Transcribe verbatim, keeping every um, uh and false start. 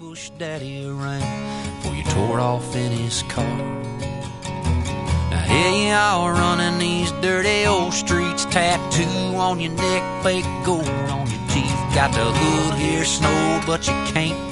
push daddy around before you tore off in his car. Now here you are running these dirty old streets, tattoo on your neck, fake gold on your teeth. Got the hood here snowed, but you can't